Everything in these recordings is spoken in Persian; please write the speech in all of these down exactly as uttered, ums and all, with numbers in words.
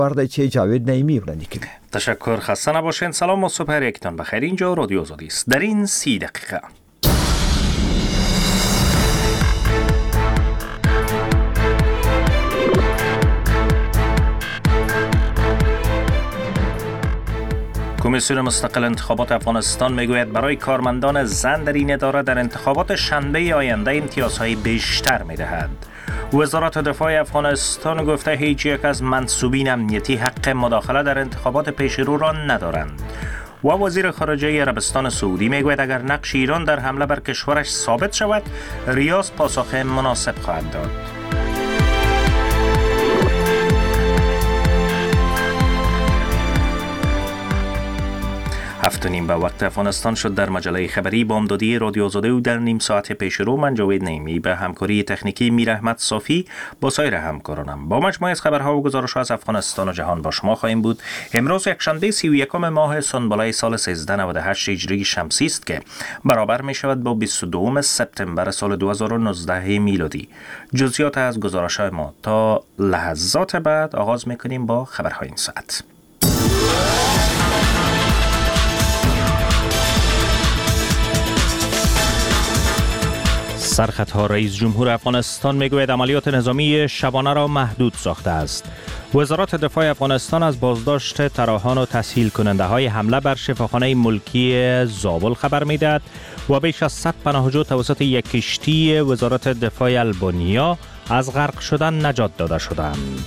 وارد چه جاوید نعیمی ورانی کنه. تشکر، خسته نباشین. سلام و صبح یکتان بخیر. اینجا رادیو آزادی است. در این سی دقیقه کمیسیون مستقل انتخابات افغانستان میگوید برای کارمندان زن در این اداره در انتخابات شنبه آینده امتیازهای بیشتر میدهد. وزارت دفاع افغانستان گفته هیچ یک از منصوبین امنیتی حق مداخله در انتخابات پیشرو را ندارند. و وزیر خارجه عربستان سعودی میگوید اگر نقش ایران در حمله بر کشورش ثابت شود، ریاض پاسخ مناسب خواهد داد. هفت و نیم به وقت افغانستان شد. در مجله خبری بامدادی رادیو آزادی و در نیم ساعت پیش رو من جاوید نعیمی به همکاری تکنیکی میر احمد صافی با سایر همکارانم با مجموعه از خبرها و گزارش‌ها از افغانستان و جهان با شما خواهیم بود. امروز یکشنبه سی و یکم ماه سنبله سال سیزده نود و هشت هجری شمسی است که برابر می شود با بیست و دو سپتامبر سال دو هزار و نوزده میلادی. جزئیات از گزارش‌های ما تا لحظات بعد آغاز می‌کنیم با خبرهای این ساعت. سرخطها رئیس جمهور افغانستان میگوید عملیات نظامی شبانه را محدود ساخته است. وزارت دفاع افغانستان از بازداشت طراحان و تسهیل کننده های حمله بر شفاخانه ملکی زابل خبر میدهد و بیش از صد پناهجو توسط یک کشتی وزارت دفاع البانیا از غرق شدن نجات داده شدند.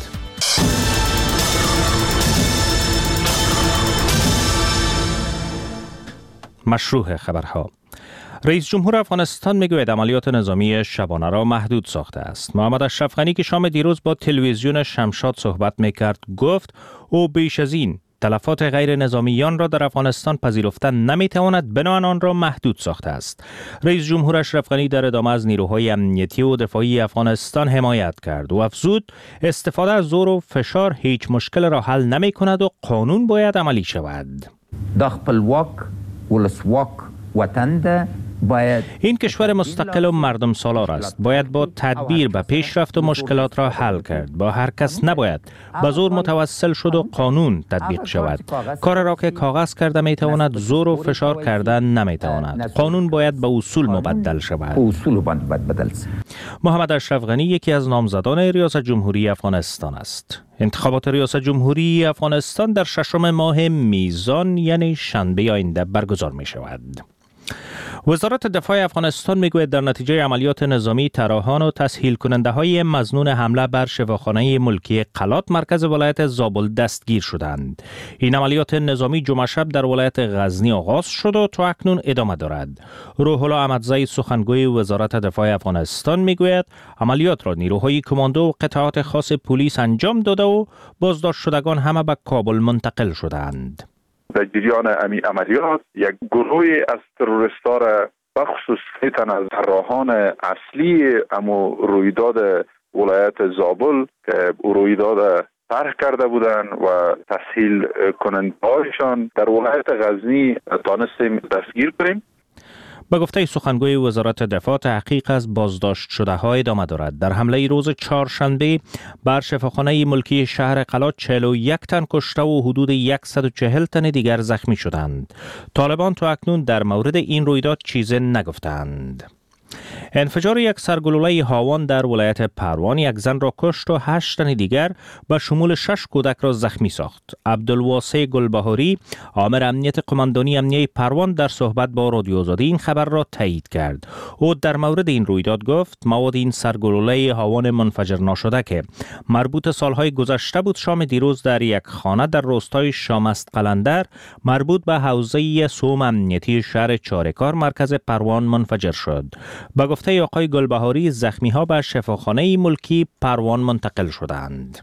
مشروع خبرها. رئیس جمهور افغانستان میگوید عملیات نظامی شبانه را محدود ساخته است. محمد اشرف غنی که شام دیروز با تلویزیون شمشاد صحبت میکرد گفت او بیش از این تلفات غیر نظامیان را در افغانستان پذیرفته نمیتواند، بنابراین آن را محدود ساخته است. رئیس جمهور اشرف غنی در ادامه از نیروهای امنیتی و دفاعی افغانستان حمایت کرد و افزود استفاده از زور و فشار هیچ مشکل را حل نمی کند و قانون باید عملی شود. د خپلواک ولسواک وطن ده باید این کشور مستقل و مردم سالار است. باید با تدبیر به پیشرفت و مشکلات را حل کرد. با هر کس نباید به زور متوسل شد و قانون تطبیق شود. کار را که کاغذ کرده می تواند، زور و فشار کرده نمی تواند. قانون باید به اصول مبدل شود. اصول باید بدل شود. محمد اشرف غنی یکی از نامزدان ریاست جمهوری افغانستان است. انتخابات ریاست جمهوری افغانستان در ششم ماه میزان یعنی شنبه آینده برگزار می شود. وزارت دفاع افغانستان میگوید در نتیجه عملیات نظامی طراحان و تسهیل کننده های مظنون حمله بر شفاخانه ملکی قلات مرکز ولایت زابل دستگیر شدند. این عملیات نظامی جمعه شب در ولایت غزنی آغاز شد و تا اکنون ادامه دارد. روح الله احمدزی سخنگوی وزارت دفاع افغانستان میگوید عملیات را نیروهای کماندو و قطعات خاص پلیس انجام داده و بازداشت شدگان همه به کابل منتقل شدند. در جریان امی عملیات یک گروهی از تروریست‌ها را بخصوص سه تن از طراحان اصلی امو رویداد ولایت زابل که رویداد طرح کرده بودند و تسهیل کننده‌هایشان در ولایت غزنی تانستیم دستگیر کنیم. به گفته سخنگوی وزارت دفاع تحقیق از بازداشت شده ها ادامه دارد. در حمله روز چهارشنبه بر شفاخانه ملکی شهر قلات چهل و یک تن کشته و حدود صد و چهل تن دیگر زخمی شدند. طالبان تا اکنون در مورد این رویداد چیزی نگفتند. انفجار یک سرگلوله هاوان در ولایت پروان یک زن را کشت و هشت تن دیگر به شمول شش کودک را زخمی ساخت. عبدالواسع گلبهاری آمر امنیت قماندانی امنیه پروان در صحبت با رادیو آزادی این خبر را تایید کرد. او در مورد این رویداد گفت مواد این سرگلوله هاوان منفجر ناشده که مربوط سالهای گذشته بود شام دیروز در یک خانه در روستای شامست قلندر مربوط به حوزه سوم امنیتی شهر چارکار مرکز پروان منفجر شد. با گفته آقای گلبهاری زخمی ها به شفاخانه ملکی پروان منتقل شدند.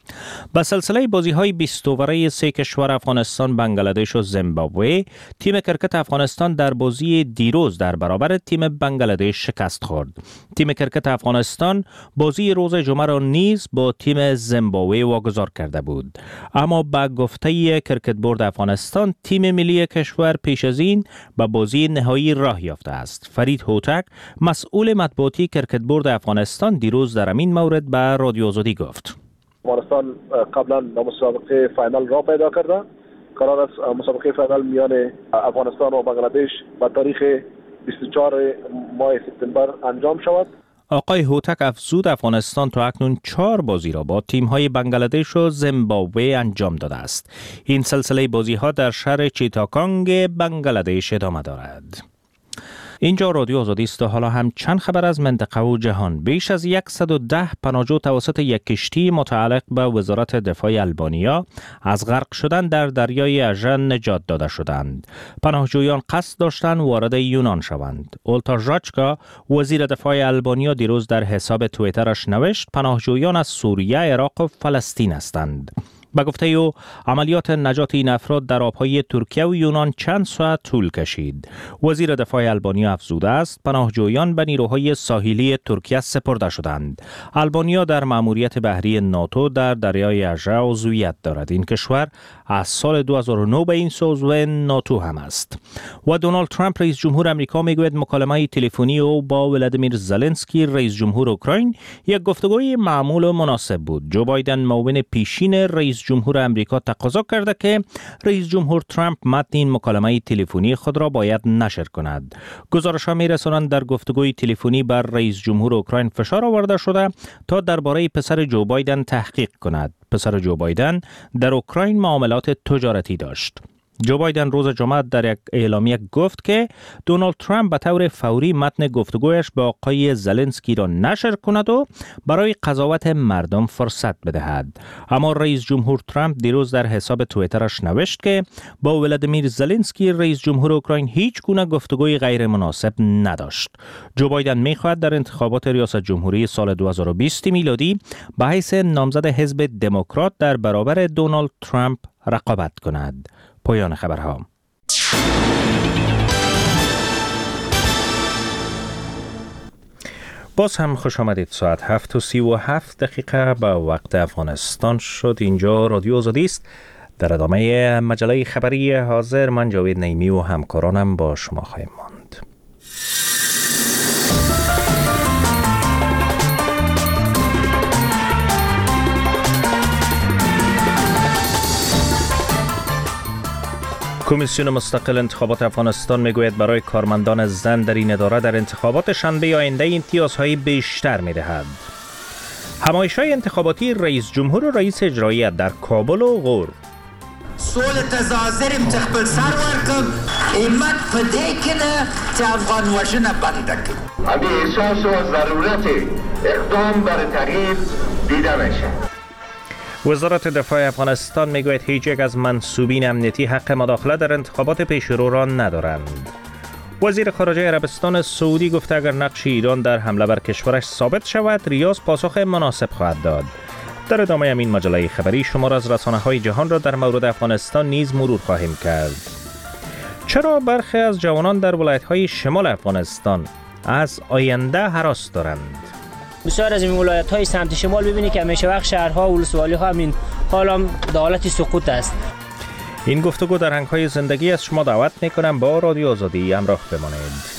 با سلسله بازی های بیست اووره سه کشور افغانستان، بنگلادش و زیمبابوه، تیم کرکت افغانستان در بازی دیروز در برابر تیم بنگلادش شکست خورد. تیم کرکت افغانستان بازی روز جمعه را نیز با تیم زیمبابوه واگذار کرده بود. اما با گفته کرکت بورد افغانستان تیم ملی کشور پیش از این به بازی نهایی راه یافته است. فرید هوتک مسئول مطبوعاتی کرکت بورد افغانستان دیروز در این مورد به رادیو آزادی گفت: افغانستان قبلا مسابقه فاینال را پیدا کرده. قرار است مسابقه فاینال میان افغانستان و بنگلادش به تاریخ بیست و چهارم ماه سپتامبر انجام شود. آقای هوتک افزود افغانستان تا اکنون چهار بازی را با تیم‌های بنگلادش و زیمبابوه انجام داده است. این سلسله بازی‌ها در شهر چیتاگانگ بنگلادش ادامه دارد. اینجا رادیو آزادی است و حالا هم چند خبر از منطقه و جهان. بیش از صد و ده پناهجو توسط یک کشتی متعلق به وزارت دفاع آلبانیا از غرق شدن در دریای اژه نجات داده شدند. پناهجویان قصد داشتند وارد یونان شوند. اولتا ژاچکا وزیر دفاع آلبانیا دیروز در حساب توییترش نوشت پناهجویان از سوریه، عراق و فلسطین هستند. به گفته او عملیات نجات این افراد در آبهای ترکیه و یونان چند ساعت طول کشید. وزیر دفاع آلبانیا افزوده است پناهجویان به نیروهای ساحلی ترکیه سپرده شدند. آلبانیا در مأموریت بحری ناتو در دریای اژه عضویت دارد. این کشور از سال دو هزار و نه به این سو عضو ناتو هم است. و دونالد ترامپ رئیس جمهور آمریکا میگوید مکالمه تلفنی او با ولادیمیر زلنسکی رئیس جمهور اوکراین یک گفتگوی معمول و مناسب بود. جو بایدن معاون پیشین رئیس جمهور آمریکا تقاضا کرده که رئیس جمهور ترامپ متن این مکالمه تلفنی خود را باید نشر کند. گزارش‌ها می‌رسانند در گفتگوی تلفنی بر رئیس جمهور اوکراین فشار آورده شده تا درباره پسر جو بایدن تحقیق کند. پسر جو بایدن در اوکراین معاملات تجارتی داشت. جو بایدن روز جمعه در یک اعلامیه گفت که دونالد ترامپ به طور فوری متن گفتگویش با آقای زلنسکی را نشر کند و برای قضاوت مردم فرصت بدهد. اما رئیس جمهور ترامپ دیروز در حساب توییترش نوشت که با ولادیمیر زلنسکی رئیس جمهور اوکراین هیچ گونه گفتگوی غیر مناسب نداشت. جو بایدن می‌خواهد در انتخابات ریاست جمهوری سال دو هزار و بیست میلادی به حیث نامزد حزب دموکرات در برابر دونالد ترامپ رقابت کند. پایان خبرها. باز هم خوش آمدید. ساعت هفت و سی و هفت دقیقه به وقت افغانستان شد. اینجا رادیو آزادی است. در ادامه مجله خبری حاضر من جاوید نیمی و همکارانم با شما خواهیم ماند. کمیسیون مستقل انتخابات افغانستان میگوید برای کارمندان زن در این اداره در انتخابات شنبه آینده امتیازهای بیشتر میدهد. همایش‌های انتخاباتی رئیس جمهور و رئیس اجرایی در کابل و غور. سول تظاهرم تخبل سر ورکم ایمت فده کنه که افغان وشنه بنده کنه. اگه احساس و ضرورت اقدام بر تغییر دیده میشه. وزارت دفاع افغانستان میگوید هیچ یک از منصوبین امنیتی حق مداخله در انتخابات پیشرو را ندارند. وزیر خارجه عربستان سعودی گفته اگر نقش ایران در حمله بر کشورش ثابت شود، ریاض پاسخ مناسب خواهد داد. در ادامه همین مجله خبری شما را از رسانه‌های جهان را در مورد افغانستان نیز مرور خواهیم کرد. چرا برخی از جوانان در ولایت‌های شمال افغانستان از آینده هراس دارند؟ بسیار از این ولایت‌های سمت شمال ببینید که همیشه وقت شهرها و ولسوالی‌ها همین حال هم در حالت سقوط است. این گفتگو در رنگ‌های زندگی از شما دعوت می‌کنم با رادیو آزادی همراه بمانید.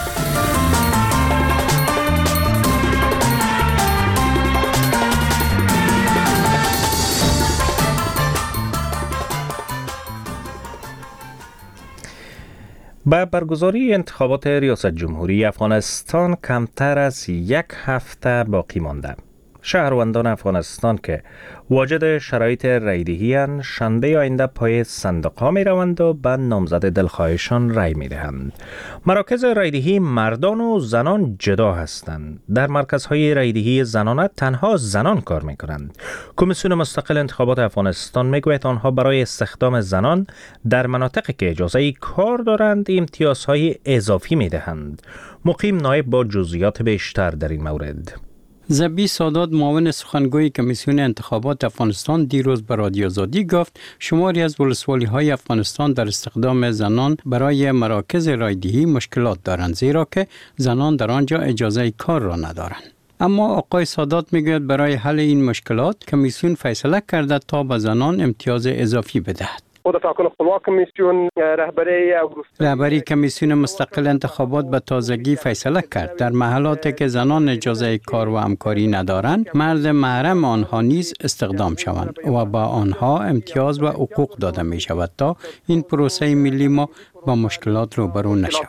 با برگزاری انتخابات ریاست جمهوری افغانستان کمتر از یک هفته باقی مانده. شهروندان افغانستان که واجد شرایط رایدهی شنبه آینده پای صندوق‌ها می روند و به نامزد دلخواهشان رای می دهند. مراکز رایدهی مردان و زنان جدا هستند. در مرکزهای رایدهی زنانه تنها زنان کار می کنند. کمیسیون مستقل انتخابات افغانستان می گوید آنها برای استخدام زنان در مناطقی که اجازه کار دارند امتیازهای اضافی می دهند. مقیم نایب با جزئیات بیشتر در این مورد. زبی سادات معاون سخنگوی کمیسیون انتخابات افغانستان دیروز به رادیو آزادی گفت شماری از ولسوالی‌های افغانستان در استخدام زنان برای مراکز رایدهی مشکلات دارند زیرا که زنان در آنجا اجازه کار را ندارند. اما آقای سادات میگوید برای حل این مشکلات کمیسیون فیصله کرده تا به زنان امتیاز اضافی بدهد. خود تاکن خپلواک کمیسیون رهبری رهبری کمیسیون مستقل انتخابات به تازگی فیصله کرد در محلاتی که زنان اجازه کار و همکاری ندارند مرد محرم آنها نیز استخدام شوند و با آنها امتیاز و حقوق داده می شود تا این پروسه ملی ما با مشکلات روبرو نشود.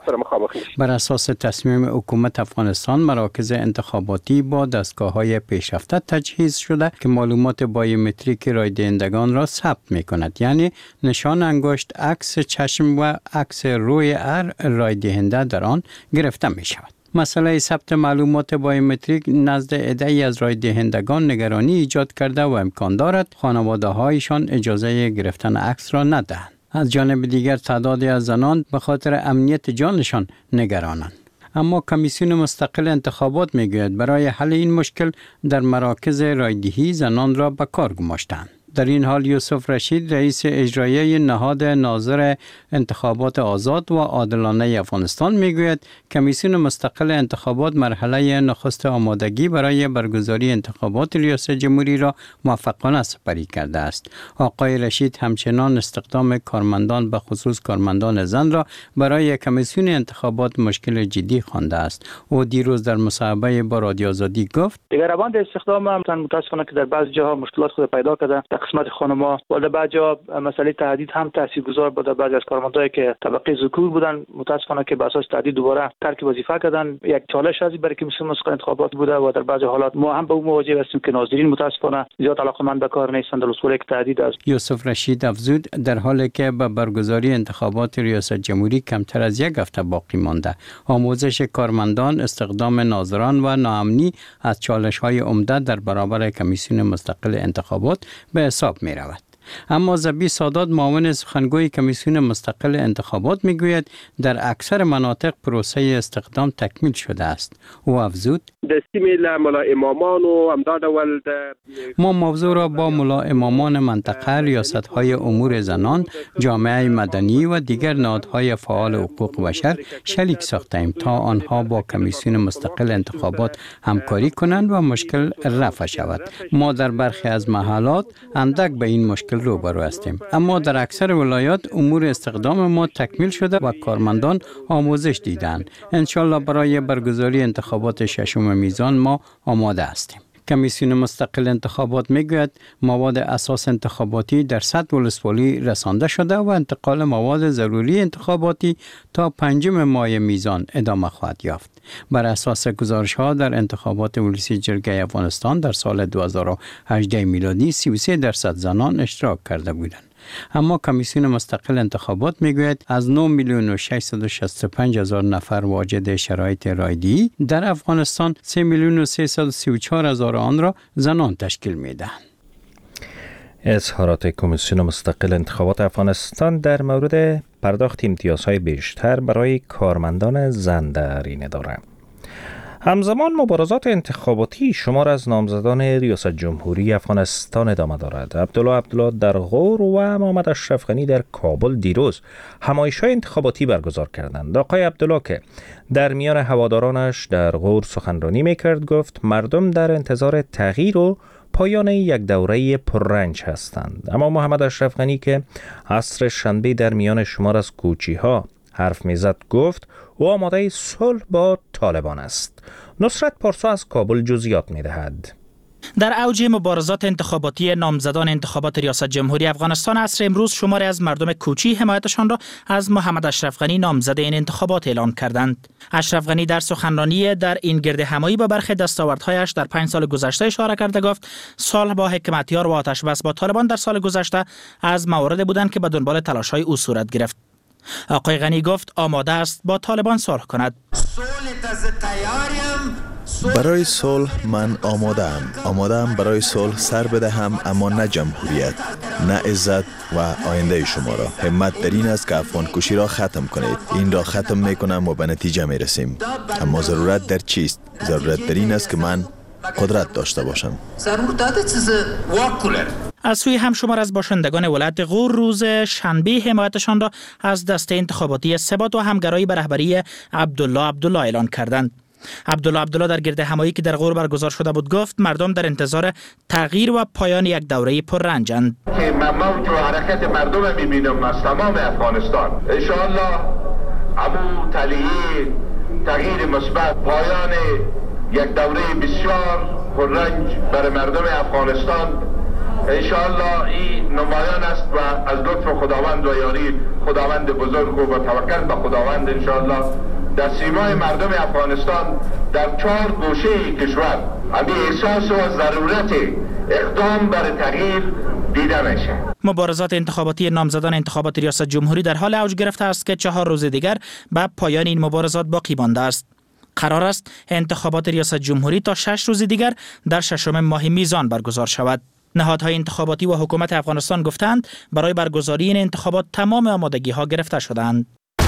بر اساس تصمیم حکومت افغانستان مراکز انتخاباتی با دستگاه‌های پیشرفته تجهیز شده که معلومات بایومتریک رای دهندگان را ثبت می‌کند، یعنی نشان انگشت، عکس چشم و عکس روی هر رای دهنده در آن گرفته می‌شود. مسئله ثبت معلومات بایومتریک نزد عده‌ای از رای دهندگان نگرانی ایجاد کرده و امکان دارد خانواده‌هایشان اجازه گرفتن عکس را ندهند. از جانب دیگر تعدادی از زنان به خاطر امنیت جانشان نگرانند. اما کمیسیون مستقل انتخابات میگوید برای حل این مشکل در مراکز رایدهی زنان را به کار گماشتند. در این حال یوسف رشید رئیس اجرایی نهاد ناظر انتخابات آزاد و عادلانه افغانستان میگوید کمیسیون مستقل انتخابات مرحله نخست آمادگی برای برگزاری انتخابات ریاست جمهوری را موفقانه سپری کرده است. آقای رشید همچنان استخدام کارمندان به خصوص کارمندان زن را برای کمیسیون انتخابات مشکل جدی خوانده است. او دیروز در مصاحبه با رادیو آزادی گفت دیگر روند استخدام هم متاسفانه که در بعضی جاها مشکلات خود پیدا کرده. قسمت خانم‌ها و در بعضی جا مسئله تهدید هم تاثیرگذار بود. در بعضی از کارمندایی که طبقه ذکور بودن متاسفانه که به اساس تهدید دوباره ترک وظیفه کردن. یک چالش از برای کمیسیون مستقل انتخابات بوده و در بعضی حالات ما هم به اون مواجه هستیم که ناظرین متاسفانه زیاد علاقه‌مند به کار نیستند در اصول یک تهدید است. یوسف رشید افزود در حالی که به برگزاری انتخابات ریاست جمهوری کمتر از یک هفته باقی مانده، آموزش کارمندان، استخدام ناظران و ناامنی از چالش‌های عمده در برابر کمیسیون مستقل انتخابات به حساب می رود. اما زبی سادات معاون سخنگوی کمیسیون مستقل انتخابات می گوید در اکثر مناطق پروسه استخدام تکمیل شده است. او افزود ما موضوع را با ملا امامان منطقه، ریاست‌های امور زنان، جامعه مدنی و دیگر نهادهای فعال حقوق بشر شریک ساختیم تا آنها با کمیسیون مستقل انتخابات همکاری کنند و مشکل رفع شود. ما در برخی از محلات اندک به این مشکل روبرو هستیم، اما در اکثر ولایات امور استخدام ما تکمیل شده و کارمندان آموزش دیدند. انشالله برای برگزاری انتخابات ششم میزان ما آماده هستیم. کمیسیون مستقل انتخابات میگوید مواد اساس انتخاباتی در سطح ولسوالی رسانده شده و انتقال مواد ضروری انتخاباتی تا پنجم ماه میزان ادامه خواهد یافت. بر اساس گزارش ها در انتخابات ولسی جرگه افغانستان در سال دو هزار و هجده میلادی سی و سه درصد زنان اشتراک کرده بودند. اما کمیسیون مستقل انتخابات میگوید از نه میلیون و ششصد و شصت و پنج هزار نفر واجد شرایط رایدهی در افغانستان سه میلیون و سیصد و سی و چهار هزار آن را زنان تشکیل میدهند. اظهارات کمیسیون مستقل انتخابات افغانستان در مورد پرداخت امتیازهای بیشتر برای کارمندان زن در این اداره. همزمان مبارزات انتخاباتی شمار از نامزدان ریاست جمهوری افغانستان ادامه دارد. عبدالله عبدالله در غور و محمد اشرف غنی در کابل دیروز همایش‌های انتخاباتی برگزار کردند. آقای عبدالله که در میان هوادارانش در غور سخنرانی میکرد گفت مردم در انتظار تغییر و پایان یک دوره پررنج هستند. اما محمد اشرف غنی که عصر شنبه در میان شمار از کوچی‌ها حرف میزد گفت او آماده صلح با طالبان است. نصرت پارسا از کابل جزئیات میدهد. در اوج مبارزات انتخاباتی نامزدان انتخابات ریاست جمهوری افغانستان عصر امروز شماری از مردم کوچی حمایتشان را از محمد اشرف غنی نامزد این انتخابات اعلان کردند. اشرف غنی در سخنرانی در این گرد همایی با برخی دستاوردهایش در پنج سال گذشته اشاره کرده گفت صلح با حکمتیار و آتش بس با طالبان در سال گذشته از مواردی بودند که به دنبال تلاش‌های او صورت گرفت. آقای غنی گفت آماده است با طالبان صلح کند. برای صلح من آماده ام. آماده ام برای صلح سر بدهم، اما نه جمهوریت، نه عزت و آینده شما را. همت در این است که افغان کشی را ختم کنید. این را ختم میکنم و به نتیجه میرسیم. اما ضرورت در چیست؟ ضرورت در این است که من قدرت داشته باشم. از سوی هم شمار از باشندگان ولایت غور روز شنبه حمایتشان را از دسته انتخاباتی ثبات و همگرایی به رهبری عبدالله عبدالله اعلان کردند. عبدالله عبدالله در گرد همایی که در غور برگزار شده بود گفت مردم در انتظار تغییر و پایان یک دوره پررنجند. که من موج و حرکت مردم میبینم از تمام افغانستان. انشاءالله امو تلیه تغییر مثبت، پایان یک دوره بسیار پررنج برای مردم افغانستان انشاءالله این نمایان است و از لطف خداوند و یاری خداوند بزرگ و توکل به خداوند انشاءالله در سیمای مردم افغانستان در چهار گوشه کشور همین احساس و ضرورت اقدام بر تغییر دیده میشه. مبارزات انتخاباتی نامزدان انتخابات ریاست جمهوری در حال اوج گرفته است که چهار روز دیگر به پایان این مبارزات باقی مانده است. قرار است انتخابات ریاست جمهوری تا شش روز دیگر در ششم ماه میزان برگزار شود. نهادهای انتخاباتی و حکومت افغانستان گفتند برای برگزاری این انتخابات تمام آمادگی ها گرفته شدند.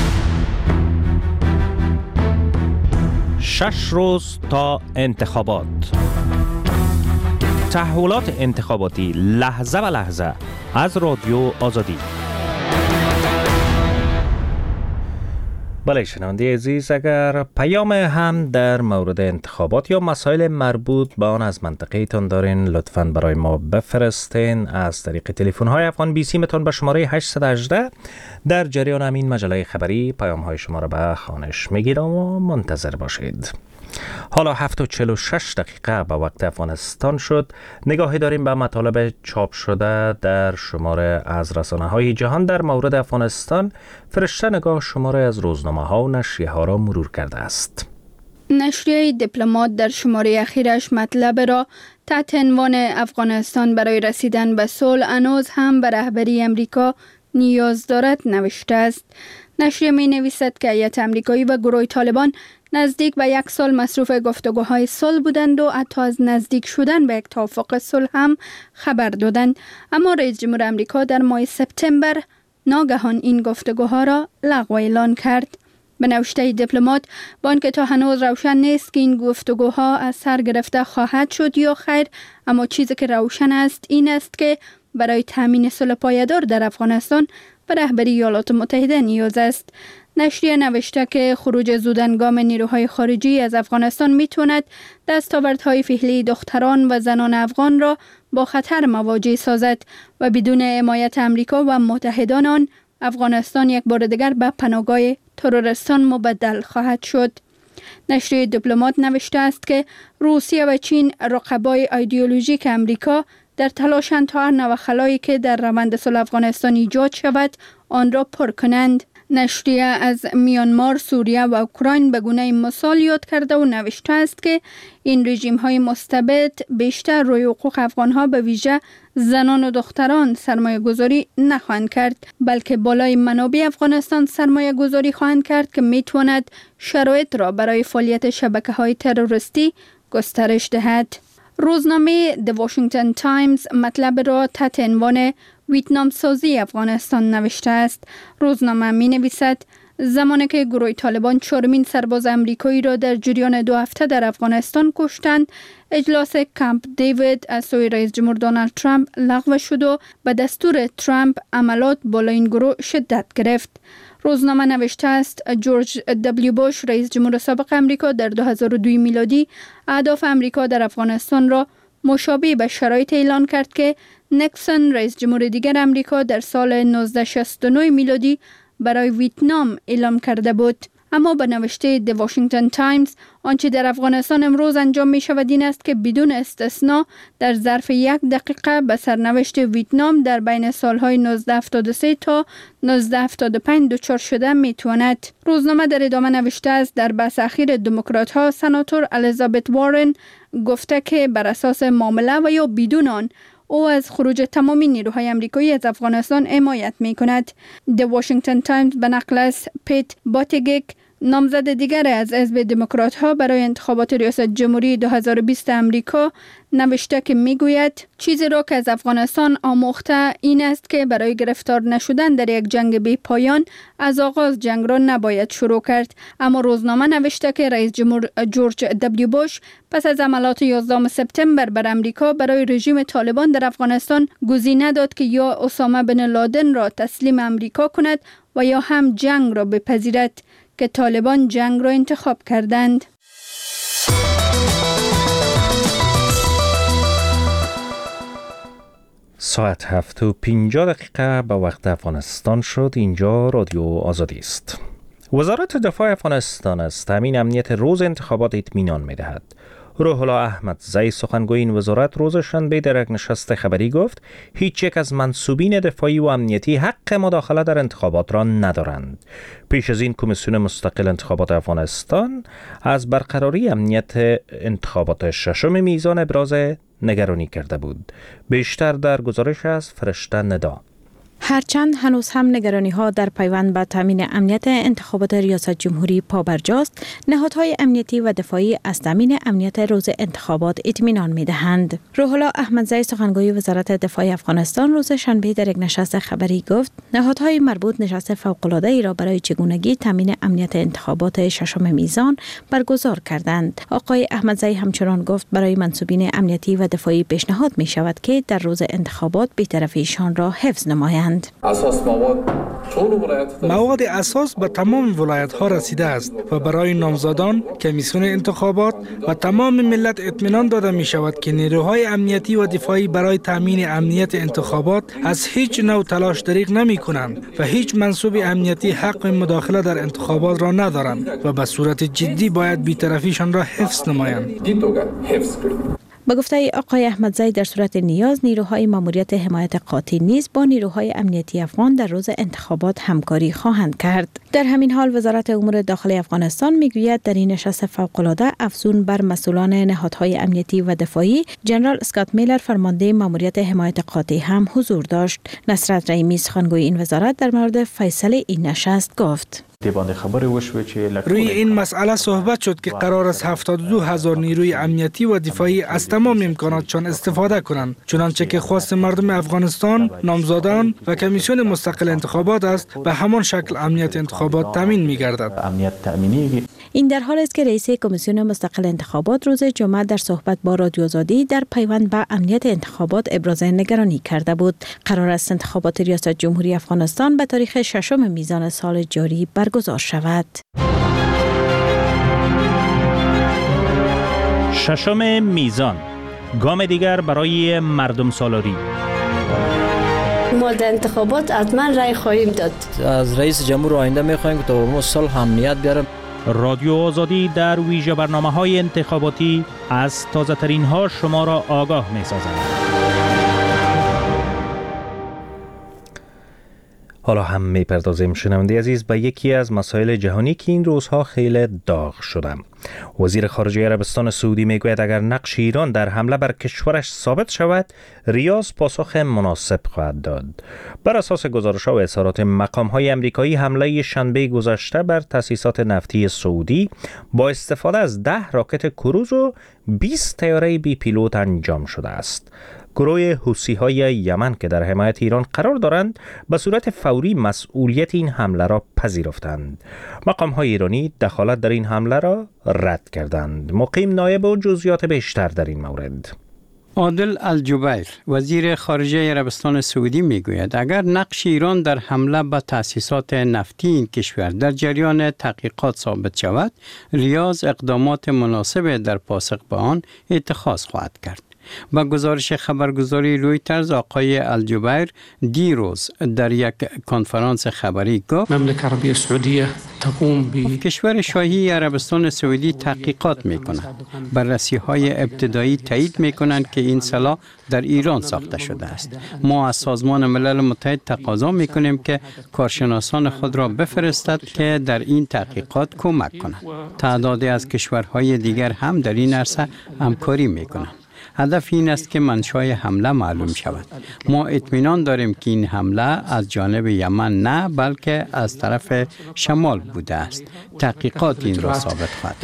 شش روز تا انتخابات. تحولات انتخاباتی لحظه به لحظه از رادیو آزادی. بله شنونده عزیز، اگر پیام هم در مورد انتخابات یا مسائل مربوط به آن از منطقه تان دارین لطفاً برای ما بفرستین. از طریق تلفن های افغان بی سی متون به شماره هشت یک هشت در جریان همین مجله خبری پیام های شما را به خوانش میگیرم و منتظر باشید. حالا هفت و چهل و شش دقیقه به وقت افغانستان شد. نگاهی داریم به مطالب چاپ شده در شماره از رسانه های جهان در مورد افغانستان. فرشته نگاه شماره از روزنامه ها و نشریه ها را مرور کرده است. نشریه دیپلمات در شماره اخیرش مطلب را تحت عنوان افغانستان برای رسیدن به صلح هنوز هم به رهبری امریکا نیاز دارد نوشته است. نشریه می نویسد که هیئت امریکایی و گروه طالبان نزدیک به یک سال مصروف گفتگوهای صلح بودند و حتی از نزدیک شدن به یک توافق صلح هم خبر دادند، اما رئیس جمهور امریکا در ماه سپتامبر ناگهان این گفتگوها را لغو اعلان کرد. به نوشته دیپلمات با آنکه تا هنوز روشن نیست که این گفتگوها از سر گرفته خواهد شد یا خیر، اما چیزی که روشن است این است که برای تامین صلح پایدار در افغانستان به رهبری ایالات متحده نیاز است. نشریه نوشته که خروج زودهنگام نیروهای خارجی از افغانستان میتواند دستاوردهای فعلی دختران و زنان افغان را با خطر مواجه سازد و بدون حمایت امریکا و متحدان آن افغانستان یک بار دیگر به پناهگاه تروریستان مبدل خواهد شد. نشریه دیپلمات نوشته است که روسیه و چین رقبای ایدئولوژیک امریکا در تلاشند تا هر نوع خلایی که در روند صلح افغانستان ایجاد شود آن را پر کنند. نشریه از میانمار، سوریه و اوکراین به گونه مثال یاد کرده و نوشته است که این رژیم های مستبد بیشتر روی حقوق افغان ها به ویژه زنان و دختران سرمایه گذاری نخواهند کرد، بلکه بالای منابع افغانستان سرمایه گذاری خواهند کرد که میتواند شرایط را برای فعالیت شبکه های تروریستی گسترش دهد. روزنامه The Washington Times مطلب را تحت عنوان ویتنام سازی افغانستان نوشته است. روزنامه می نویسد زمانی که گروه طالبان چهارمین سرباز امریکایی را در جریان دو هفته در افغانستان کشتند، اجلاس کمپ دیوید از سوی رئیس جمهور دونالد ترامپ لغو شد و به دستور ترامپ عملات بالای این گروه شدت گرفت. روزنامه نوشته است جورج دبلیو بوش رئیس جمهور سابق امریکا در دو هزار و دو میلادی اهداف امریکا در افغانستان را مشابه به شرایط اعلان کرد که نیکسون رئیس جمهور دیگر امریکا در سال نوزده شصت و نه میلادی برای ویتنام اعلام کرده بود. اما به نوشته The Washington Times آنچه در افغانستان امروز انجام می شود این است که بدون استثنا در ظرف یک دقیقه به سرنوشت ویتنام در بین سالهای نوزده هفتاد و سه تا نوزده هفتاد و پنج دچار شده می تواند. روزنامه در ادامه نوشته است در بحث اخیر دموکرات ها سناتور الیزابت وارن گفته که بر اساس معامله و یا بدون آن او از خروج تمامی نیروهای امریکایی از افغانستان حمایت می کند. The Washington Times به نقل از پیت باتیگیک نامزد دیگر از حزب دموکرات ها برای انتخابات ریاست جمهوری دو هزار و بیست امریکا نوشته که میگوید چیزی را که از افغانستان آموخته این است که برای گرفتار نشدن در یک جنگ بی پایان از آغاز جنگ را نباید شروع کرد. اما روزنامه نوشته که رئیس جمهور جورج دبلیو بوش پس از عملات یازدهم سپتامبر بر امریکا برای رژیم طالبان در افغانستان گزینه داد که یا اسامه بن لادن را تسلیم امریکا کند و یا هم جنگ را بپذیرد که طالبان جنگ را انتخاب کردند. ساعت هفت و پنجاه دقیقه به وقت افغانستان شد. اینجا رادیو آزادی است. وزارت دفاع افغانستان از تامین امنیت روز انتخابات اطمینان می‌دهد. روح الله احمدزی سخنگوی این وزارت روز شنبه در یک نشست خبری گفت هیچ یک از منصوبین دفاعی و امنیتی حق مداخله در انتخابات را ندارند. پیش از این کمیسیون مستقل انتخابات افغانستان از برقراری امنیت انتخابات ششم میزان ابراز نگرانی کرده بود. بیشتر در گزارش از فرشته ندا. هرچند هنوز هم نگرانی ها در پیوند به تامین امنیت انتخابات ریاست جمهوری پابرجاست، نهادهای امنیتی و دفاعی از تامین امنیت روز انتخابات اطمینان می دهند. روح الله احمدزی سخنگوی وزارت دفاع افغانستان روز شنبه در یک نشست خبری گفت نهادهای مربوط نشست فوق‌العاده ای را برای چگونگی تامین امنیت انتخابات ششم میزان برگزار کردند. آقای احمدزی همچنان گفت برای منصوبین امنیتی و دفاعی پیشنهاد می شود که در روز انتخابات بی‌طرفی ایشان را حفظ نمایند. اساس مواد مواد اساس به تمام ولایت ها رسیده است و برای نامزدان، کمیسیون انتخابات و تمام ملت اطمینان داده می شود که نیروهای امنیتی و دفاعی برای تامین امنیت انتخابات از هیچ نوع تلاش دریغ نمی کنند و هیچ منصوب امنیتی حق مداخله در انتخابات را ندارند و به صورت جدی باید بی‌طرفیشان را حفظ نمایند. به گفته آقای احمدزی در صورت نیاز نیروهای ماموریت حمایت قاطع نیز با نیروهای امنیتی افغان در روز انتخابات همکاری خواهند کرد. در همین حال وزارت امور داخلی افغانستان میگوید در این نشست فوق‌العاده افزون بر مسئولان نهادهای امنیتی و دفاعی جنرال اسکات میلر فرمانده ماموریت حمایت قاطع هم حضور داشت. نصرت رحیمی سخنگوی این وزارت در مورد فیصله این نشست گفت روی این مسئله صحبت شد که قرار است هفتاد و دو هزار نیروی امنیتی و دفاعی از تمام امکاناتشان استفاده کنند، چنانچه که خواست مردم افغانستان، نامزدان و کمیسیون مستقل انتخابات است به همان شکل امنیت انتخابات تامین می‌گردد. این در حال است که رئیس کمیسیون مستقل انتخابات روز جمعه در صحبت با رادیو آزادی در پیوند به امنیت انتخابات ابراز نگرانی کرده بود. قرار است انتخابات ریاست جمهوری افغانستان به تاریخ ششم میزان سال جاری برگزار شود. ششم میزان، گام دیگر برای مردم سالاری. ما در انتخابات حتما رای خواهیم داد. از رئیس جمهور آینده می‌خواهیم که تا صلح امنیت بیاره. رادیو آزادی در ویژه برنامه‌های انتخاباتی از تازه‌ترین ها شما را آگاه می‌سازد. حالا هم می‌پردازیم شنونده عزیز به یکی از مسائل جهانی که این روزها خیلی داغ شده. وزیر خارجه عربستان سعودی میگوید اگر نقش ایران در حمله بر کشورش ثابت شود، ریاض پاسخ مناسب خواهد داد. بر اساس گزارش‌ها و اظهارات مقام‌های آمریکایی، حمله شنبه گذشته بر تأسیسات نفتی سعودی با استفاده از ده راکت کروز و بیست طیاره بی پیلوت انجام شده است. گروه حوثی‌های یمن که در حمایت ایران قرار دارند به صورت فوری مسئولیت این حمله را پذیرفتند. مقام‌های ایرانی دخالت در این حمله را رد کردند. مقیم نایب و جزئیات بیشتر در این مورد. عادل الجبیر وزیر خارجه عربستان سعودی میگوید اگر نقش ایران در حمله به تأسیسات نفتی این کشور در جریان تحقیقات ثابت شود، ریاض اقدامات مناسب در پاسخ به آن اتخاذ خواهد کرد. با گزارش خبرگزاری رویترز، آقای الجبیر دیروز در یک کنفرانس خبری گفت مملکت عربیه سعودیه تقوم به کشور شاهی عربستان سعودی تحقیقات می‌کند. بررسی‌های ابتدایی تایید می‌کنند که این سلاح در ایران ساخته شده است. ما از سازمان ملل متحد تقاضا می‌کنیم که کارشناسان خود را بفرستد که در این تحقیقات کمک کنند. تعدادی از کشورهای دیگر هم در این عرصه همکاری می‌کنند. هدف این است که منشأ حمله معلوم شود. ما اطمینان داریم که این حمله از جانب یمن نه بلکه از طرف شمال بوده است. تحقیقات این را ثابت خواهد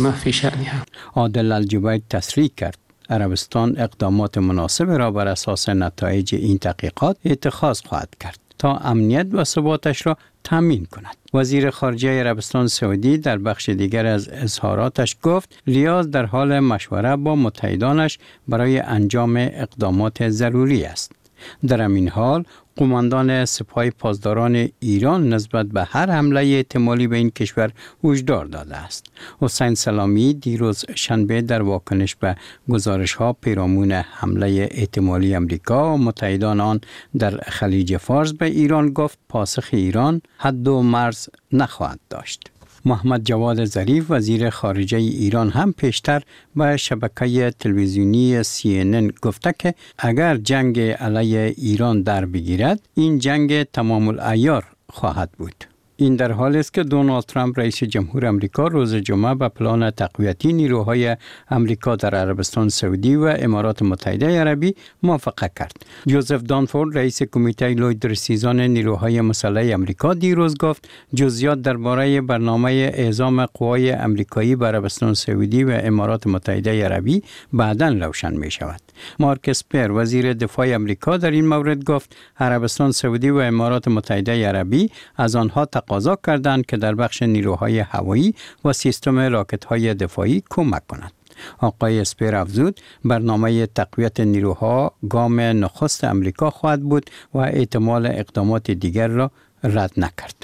کرد. عادل الجبیر تصریح کرد عربستان اقدامات مناسب را بر اساس نتایج این تحقیقات اتخاذ خواهد کرد تا امنیت و ثباتش را تامین کند. وزیر خارجه عربستان سعودی در بخش دیگر از اظهاراتش گفت ریاض در حال مشوره با متحدانش برای انجام اقدامات ضروری است. در همین حال قماندان سپاه پاسداران ایران نسبت به هر حمله احتمالی به این کشور هشدار داده است. حسین سلامی دیروز شنبه در واکنش به گزارش‌ها پیرامون حمله احتمالی امریکا و متحدان آن در خلیج فارس به ایران گفت پاسخ ایران حد و مرز نخواهد داشت. محمد جواد ظریف وزیر خارجه ایران هم پیشتر به شبکه تلویزیونی سی ان ان گفته که اگر جنگ علیه ایران در بگیرد این جنگ تمام العیار خواهد بود. این در حالی است که دونالد ترامپ رئیس جمهور آمریکا روز جمعه به پلان تقویتی نیروهای آمریکا در عربستان سعودی و امارات متحده عربی موافقت کرد. جوزف دانفورد رئیس کمیته لویدرسیزان نیروهای مسلح آمریکا دیروز گفت جزئیات درباره برنامه اعزام قوای آمریکایی به عربستان سعودی و امارات متحده عربی بعداً روشن می شود. مارک اسپر وزیر دفاع آمریکا در این مورد گفت عربستان سعودی و امارات متحده عربی از آنها تقاضا کردند که در بخش نیروهای هوایی و سیستم راکت‌های دفاعی کمک کنند. آقای اسپر افزود برنامه تقویت نیروها گام نخست امریکا خواهد بود و احتمال اقدامات دیگر را رد نکرد.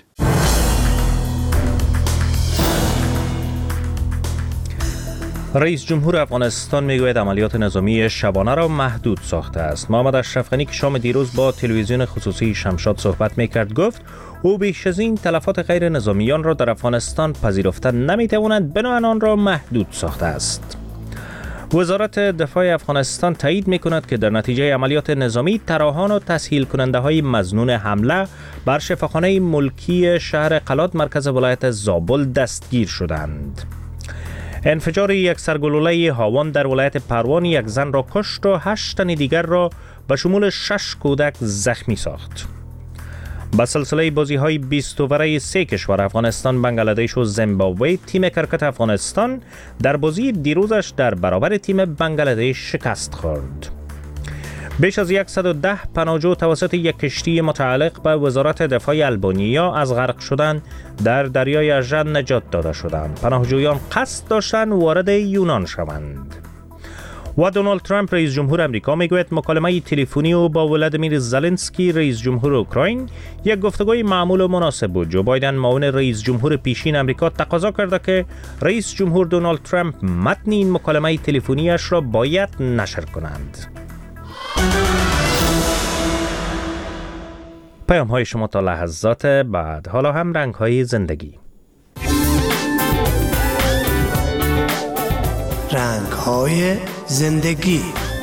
رئیس جمهور افغانستان میگوید عملیات نظامی شبانه را محدود ساخته است. محمد اشرف غنی که شام دیروز با تلویزیون خصوصی شمشاد صحبت میکرد گفت او بیش از این تلفات غیر نظامیان را در افغانستان پذیرفته نمیتواند، بنابراین آن را محدود ساخته است. وزارت دفاع افغانستان تایید میکند که در نتیجه عملیات نظامی طراحان و تسهیل کننده های مظنون حمله بر شفاخانه ملکی شهر قلات مرکز ولایت زابل دستگیر شدند. انفجار یک سرگلوله هاون در ولایت پروان یک زن را کشت و هشت تن دیگر را به شمول شش کودک زخمی ساخت. با سلسله بازی های بیست اووره سه کشور افغانستان، بنگلادش و زیمبابوه، تیم کرکت افغانستان در بازی دیروزش در برابر تیم بنگلادش شکست خورد. بیش از صد و ده پناهجو توسط یک کشتی متعلق به وزارت دفاع البانیا از غرق شدن در دریای اژن نجات داده شدند. پناهجویان قصد داشتند وارد یونان شوند. و دونالد ترامپ رئیس جمهور آمریکا میگوید مکالمه تلفنی او با ولادیمیر زلنسکی رئیس جمهور اوکراین یک گفتگوی معمول و مناسب بود. جو بایدن معاون رئیس جمهور پیشین آمریکا تقاضا کرده که رئیس جمهور دونالد ترامپ متن این مکالمه تلفنیش را باید نشر کنند. پیام های شما تا لحظات بعد. حالا هم رنگ های زندگی. رنگ های زندگی.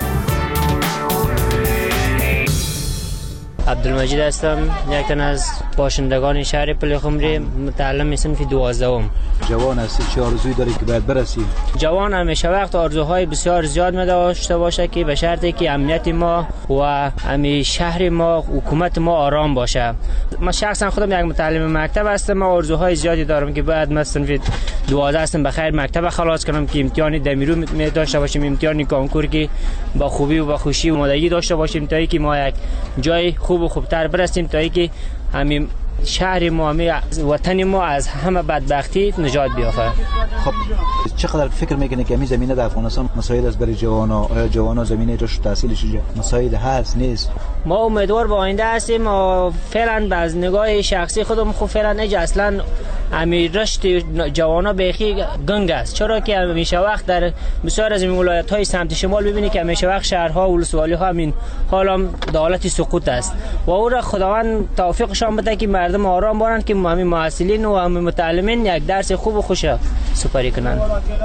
عبدالمجید هستم، یک تن از باشندگان شهر پلخمری، متعلم صنف دوازدهم. جوان هستی، چه آرزویی داری که باید برسی؟ جوان همیشه وقت آرزوهای بسیار زیاد می داشته باشه که به شرطی که امنیت ما و امی شهر ما، حکومت ما آرام باشه. من شخصا خودم یک متعلم مکتب هستم، من آرزوهای زیادی دارم که باید من صنف دوازده هستم بخیر مکتب خلاص کنم که امتحان دمیرو می داشته باشیم، امتحان کنکور که با خوبی و با خوشی و آمادگی داشته باشیم تا اینکه ما یک جای خوب و خوبتر برسیم، تا اینکه همین شهر ما، همین وطن ما از همه بدبختی نجات بیافته. خب چقدر فکر میکنه که همین زمینه در افغانستان مساعد است برای جوانا؟ آیا جوانا زمینه جاش تحصیلش مساعد هست نیست؟ ما امیدوار به آینده هستیم و فعلا از نگاه شخصی خودم خب فعلا نج اصلا همین رشد جوانا بیخی گنگ است، چرا که همیشه وقت در بسیار از این ولایت های سمت شمال ببینی که همیشه وقت شهرها و ولسوالی ها همین حالا در حالت سقوط است و او را خداوند توفیقشان بده که مردم آرام باشند که همین محصلین و همین متعلمین یک درس خوب و خوش سپری کنند.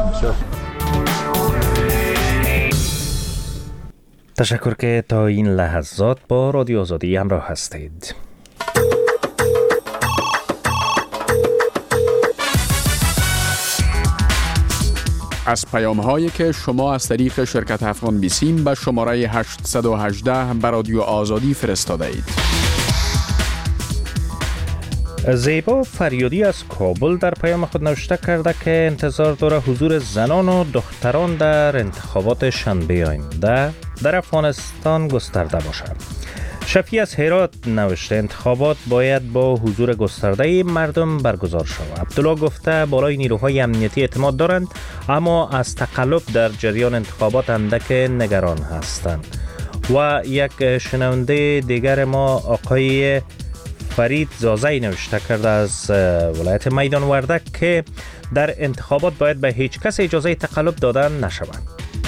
تشکر که تا این لحظات با رادیو آزادی همراه هستید. از پیام هایی که شما از طریق شرکت افغان بیسیم به شماره هشت یک هشت به رادیو آزادی فرستاده اید. زیبا فریادی از کابل در پیام خود نوشته کرده که انتظار داره حضور زنان و دختران در انتخابات شنبه آینده در افغانستان گسترده باشد. شفیع از هرات نوشته انتخابات باید با حضور گسترده مردم برگزار شود. عبدالله گفته بالای نیروهای امنیتی اعتماد دارند اما از تقلب در جریان انتخابات اندک نگران هستند. و یک شنونده دیگر ما آقای فرید زازی نوشته کرده از ولایت میدان وردک که در انتخابات باید به هیچ کس اجازه تقلب دادن نشود.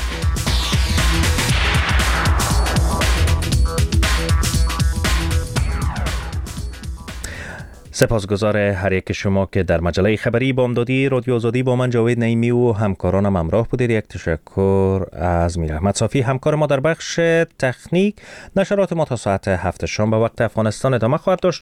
سپاسگزار هر یک شما که در مجله خبری بامدادی رادیو آزادی با من جاوید نعیمی و همکارانم همراه بودید. یک تشکر از میر احمد صافی همکار ما در بخش تکنیک. نشرات ما تا ساعت هفت شام به وقت افغانستان ادامه خواهد داشت.